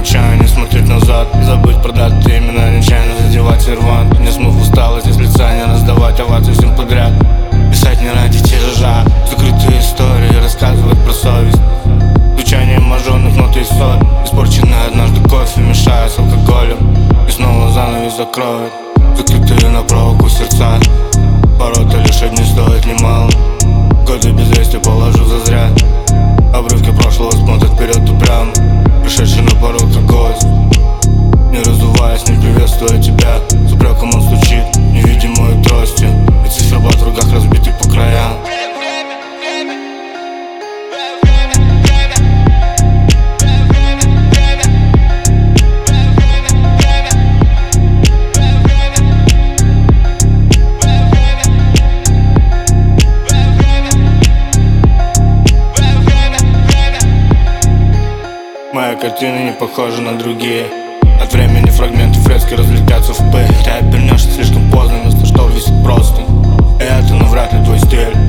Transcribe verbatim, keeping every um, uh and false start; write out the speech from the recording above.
Обещаю не смотреть назад, забыть про даты, именно нечаянно задевать сервант. Не смог усталость, из лица не раздавать овации всем подряд. Писать не ради тиража, закрытые истории, рассказывать про совесть. Звучание мажорных нот и соль, испорченный однажды кофе, мешая с алкоголем. И снова занавес закроет закрытые на провоку сердца. Ворота лишь одни стоят немало, годы безвестия положу зазря. Обрывки прошлого смотрят вперед упрямо, пришедший на порог как гость. Не разуваясь, не приветствуя тебя, с упреком он стучит невидимой тростью, и циферблат в руках разбитый по краям. Моя картина не похожа на другие. От времени фрагменты фрески разлетятся в пыль. Ты обернешься слишком поздно, вместо что висит просто. И это навряд ли твой стиль.